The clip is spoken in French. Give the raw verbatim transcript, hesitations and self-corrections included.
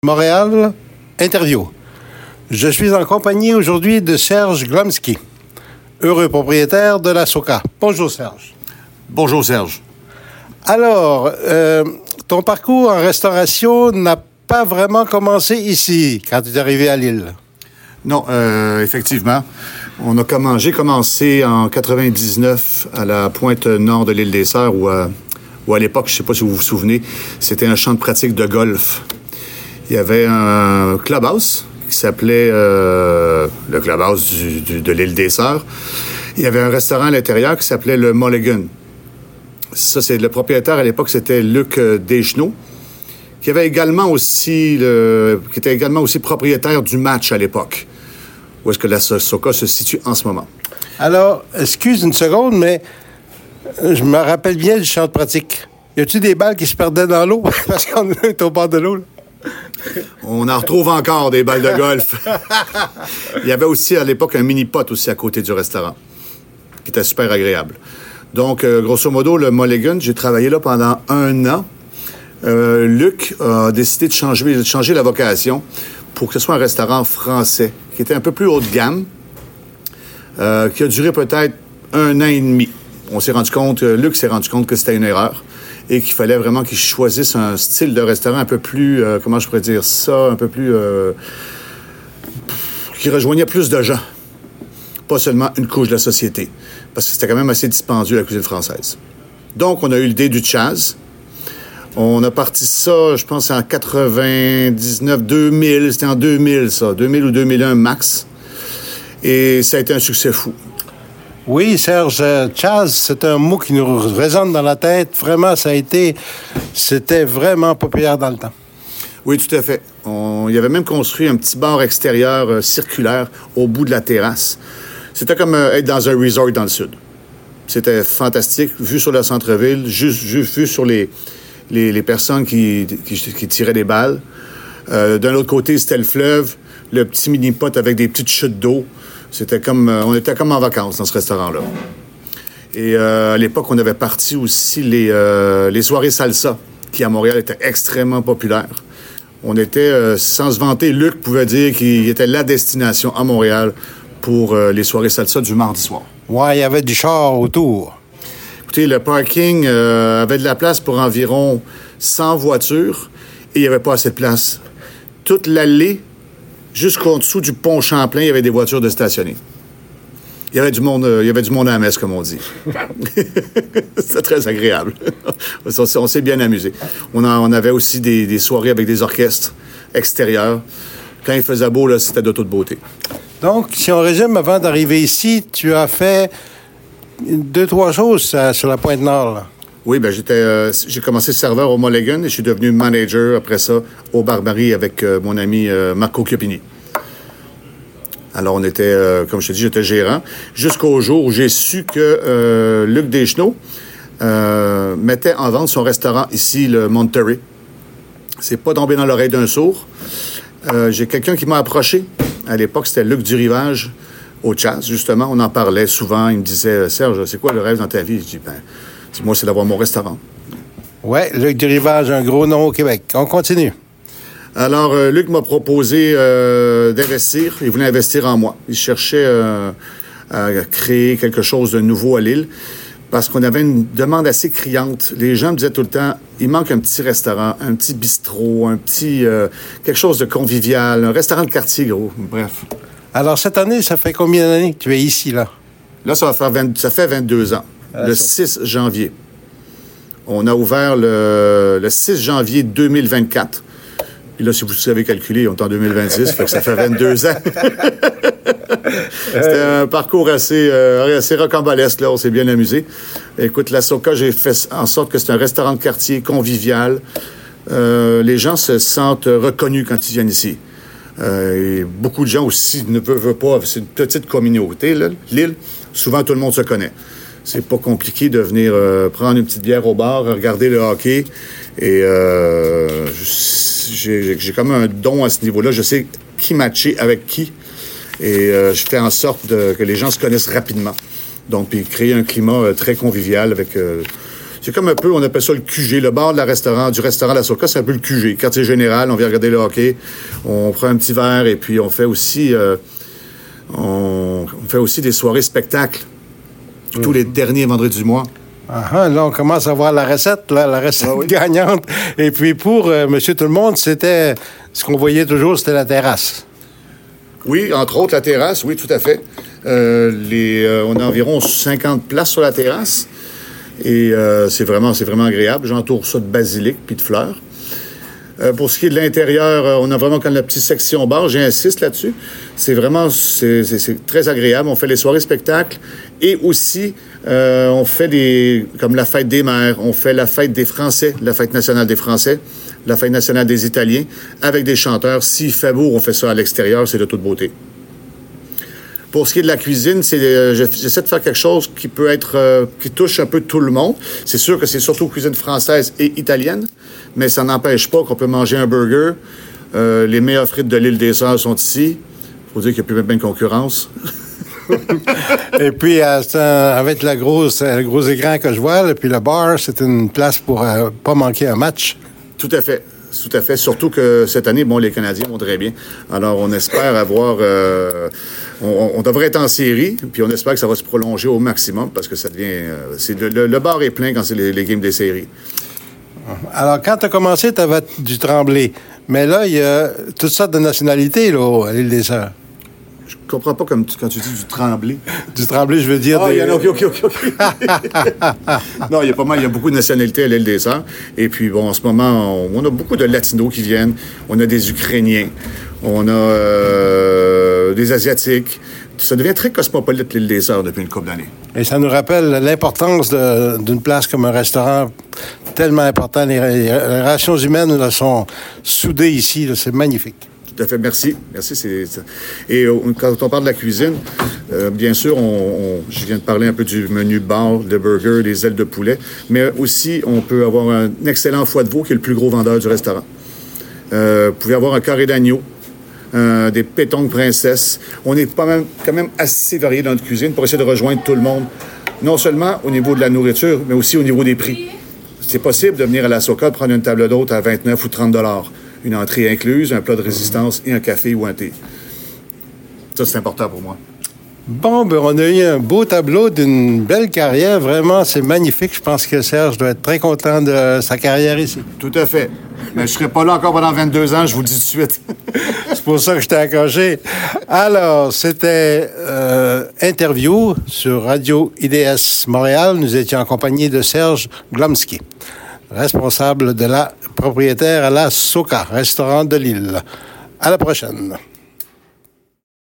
Montréal, interview. Je suis en compagnie aujourd'hui de Serge Glomski, heureux propriétaire de la Soka. Bonjour Serge. Bonjour Serge. Alors, euh, ton parcours en restauration n'a pas vraiment commencé ici, quand tu es arrivé à Lille. Non, euh, effectivement. On a comm- J'ai commencé en quatre-vingt-dix-neuf à la pointe nord de l'île des Sœurs, où, euh, où à l'époque, je ne sais pas si vous vous souvenez, c'était un champ de pratique de golf. Il y avait un clubhouse qui s'appelait euh, le clubhouse du, du, de l'île des Sœurs. Il y avait un restaurant à l'intérieur qui s'appelait le Mulligan. Ça, c'est le propriétaire à l'époque, c'était Luc Deschenaux, qui avait également aussi le, qui était également aussi propriétaire du Match à l'époque, où est-ce que la Soka se situe en ce moment. Alors, excuse une seconde, mais je me rappelle bien du champ de pratique. Y a-t-il des balles qui se perdaient dans l'eau parce qu'on est au bord de l'eau, là? On en retrouve encore des balles de golf. Il y avait aussi à l'époque un mini-pot aussi à côté du restaurant, qui était super agréable. Donc, euh, grosso modo, le Mulligan, j'ai travaillé là pendant un an. Euh, Luc a décidé de changer, de changer la vocation pour que ce soit un restaurant français, qui était un peu plus haut de gamme, euh, qui a duré peut-être un an et demi. On s'est rendu compte, euh, Luc s'est rendu compte que c'était une erreur et qu'il fallait vraiment qu'il choisisse un style de restaurant un peu plus, euh, comment je pourrais dire ça, un peu plus, euh, qui rejoignait plus de gens, pas seulement une couche de la société, parce que c'était quand même assez dispendieux la cuisine française. Donc, on a eu l'idée du Chaz. On a parti ça, je pense, en quatre-vingt-dix-neuf, deux mille. C'était en deux mille, ça. deux mille ou deux mille un max. Et ça a été un succès fou. Oui, Serge, Chaz, c'est un mot qui nous résonne dans la tête. Vraiment, ça a été... C'était vraiment populaire dans le temps. Oui, tout à fait. On il avait même construit un petit bar extérieur euh, circulaire au bout de la terrasse. C'était comme euh, être dans un resort dans le sud. C'était fantastique, vu sur le centre-ville, juste, juste vu sur les... Les, les personnes qui, qui, qui tiraient des balles. Euh, d'un autre côté, c'était le fleuve, le petit mini-pot avec des petites chutes d'eau. C'était comme... Euh, on était comme en vacances dans ce restaurant-là. Et euh, à l'époque, on avait parti aussi les, euh, les soirées salsa, qui à Montréal étaient extrêmement populaires. On était, euh, sans se vanter, Luc pouvait dire qu'il était la destination à Montréal pour euh, les soirées salsa du mardi soir. Ouais, il y avait du char autour. Écoutez, le parking euh, avait de la place pour environ cent voitures et il n'y avait pas assez de place. Toute l'allée, jusqu'en dessous du pont Champlain, il y avait des voitures de stationner. Il y avait du monde, euh, il y avait du monde à la messe, comme on dit. C'était très agréable. on, on s'est bien amusé. On, a, on avait aussi des, des soirées avec des orchestres extérieurs. Quand il faisait beau, là, c'était de toute beauté. Donc, si on résume, avant d'arriver ici, tu as fait... Deux, trois choses euh, sur la Pointe-Nord, là. Oui, bien, j'étais, euh, j'ai commencé serveur au Mulligan et je suis devenu manager après ça au Barbarie avec euh, mon ami euh, Marco Chiopini. Alors, on était, euh, comme je te dis, j'étais gérant jusqu'au jour où j'ai su que euh, Luc Deschenaux euh, mettait en vente son restaurant ici, le Monterey. C'est pas tombé dans l'oreille d'un sourd. Euh, j'ai quelqu'un qui m'a approché. À l'époque, c'était Luc Durivage. Au Chaz, justement, on en parlait souvent. Il me disait, Serge, c'est quoi le rêve dans ta vie? Je dis, ben, moi, c'est d'avoir mon restaurant. Oui, Luc Durivage, un gros nom au Québec. On continue. Alors, euh, Luc m'a proposé euh, d'investir. Il voulait investir en moi. Il cherchait euh, à créer quelque chose de nouveau à Lille parce qu'on avait une demande assez criante. Les gens me disaient tout le temps, il manque un petit restaurant, un petit bistrot, un petit... Euh, quelque chose de convivial, un restaurant de quartier, gros. Bref. Alors, cette année, ça fait combien d'années que tu es ici, là? Là, ça va faire vingt, ça fait vingt-deux ans. Ah, le ça... six janvier. On a ouvert le, le six janvier deux mille vingt-quatre. Puis là, si vous savez calculer, on est en deux mille vingt-six, fait que ça fait vingt-deux ans. C'était un parcours assez, euh, assez rocambolesque, là. On s'est bien amusé. Écoute, la Soka, j'ai fait en sorte que c'est un restaurant de quartier convivial. Euh, les gens se sentent reconnus quand ils viennent ici. Euh, et beaucoup de gens aussi ne veulent pas. C'est une petite communauté, là, Lille. Souvent, tout le monde se connaît. C'est pas compliqué de venir euh, prendre une petite bière au bar, regarder le hockey. Et euh, j'ai, j'ai comme un don à ce niveau-là. Je sais qui matcher avec qui. Et euh, je fais en sorte de, que les gens se connaissent rapidement. Donc, puis créer un climat euh, très convivial avec... Euh, C'est comme un peu, on appelle ça le Q G, le bar de la restaurant, du restaurant La Soca, c'est un peu le Q G, quartier général, on vient regarder le hockey, on prend un petit verre et puis on fait aussi, euh, on, on fait aussi des soirées spectacles, tous mmh. les derniers vendredis du mois. Ah, là, on commence à voir la recette, là, la recette ah, oui. gagnante. Et puis pour euh, Monsieur Tout-le-Monde, c'était, ce qu'on voyait toujours, c'était la terrasse. Oui, entre autres, la terrasse, oui, tout à fait. Euh, les, euh, on a environ cinquante places sur la terrasse. Et euh, c'est vraiment, c'est vraiment agréable. J'entoure ça de basilic puis de fleurs. Euh, pour ce qui est de l'intérieur, euh, on a vraiment comme la petite section bar. J'insiste là-dessus. C'est vraiment, c'est, c'est, c'est très agréable. On fait les soirées spectacles et aussi, euh, on fait des, comme la fête des mères. On fait la fête des Français, la fête nationale des Français, la fête nationale des Italiens, avec des chanteurs. S'il fait beau, on fait ça à l'extérieur. C'est de toute beauté. Pour ce qui est de la cuisine, c'est, euh, j'essaie de faire quelque chose qui peut être, euh, qui touche un peu tout le monde. C'est sûr que c'est surtout cuisine française et italienne, mais ça n'empêche pas qu'on peut manger un burger. Euh, les meilleures frites de l'île des Sœurs sont ici. Il faut dire qu'il n'y a plus même de concurrence. Et puis, euh, avec la grosse, le gros écran que je vois, et puis le bar, c'est une place pour euh, pas manquer un match. Tout à fait. Tout à fait. Surtout que cette année, bon, les Canadiens vont très bien. Alors, on espère avoir... Euh, on, on devrait être en série, puis on espère que ça va se prolonger au maximum parce que ça devient... Euh, c'est le, le, le bar est plein quand c'est les, les games des séries. Alors, quand tu as commencé, tu avais du Tremblay. Mais là, il y a toutes sortes de nationalités, là, à l'île des Sœurs. Je comprends pas comme tu, quand tu dis du Tremblay. Du Tremblay, je veux dire... Ah, des... il y en a... OK, OK, OK. Non, il y a pas mal, il y a beaucoup de nationalités à l'île des Sœurs. Et puis, bon, en ce moment, on, on a beaucoup de Latinos qui viennent. On a des Ukrainiens. On a euh, des Asiatiques. Ça devient très cosmopolite, l'île des Sœurs, depuis une couple d'années. Et ça nous rappelle l'importance de, d'une place comme un restaurant tellement important. Les, les relations humaines là, sont soudées ici. Là, c'est magnifique. Tout à fait. Merci. Merci. C'est, c'est... Et euh, quand on parle de la cuisine, euh, bien sûr, on, on, je viens de parler un peu du menu bar, le burger, les ailes de poulet, mais aussi, on peut avoir un excellent foie de veau qui est le plus gros vendeur du restaurant. Euh, vous pouvez avoir un carré d'agneau, euh, des pétonques princesses. On est pas même, quand même assez varié dans notre cuisine pour essayer de rejoindre tout le monde, non seulement au niveau de la nourriture, mais aussi au niveau des prix. C'est possible de venir à la Soca prendre une table d'hôte à vingt-neuf ou trente dollars. Une entrée incluse, un plat de résistance et un café ou un thé. Ça, c'est important pour moi. Bon, ben on a eu un beau tableau d'une belle carrière. Vraiment, c'est magnifique. Je pense que Serge doit être très content de sa carrière ici. Tout à fait. Mais je ne serai pas là encore pendant vingt-deux ans, je vous le dis tout de suite. C'est pour ça que je t'ai accroché. Alors, c'était euh, interview sur Radio I D S Montréal. Nous étions en compagnie de Serge Glomski, responsable de la propriétaire à la Soca, restaurant de l'île. À la prochaine.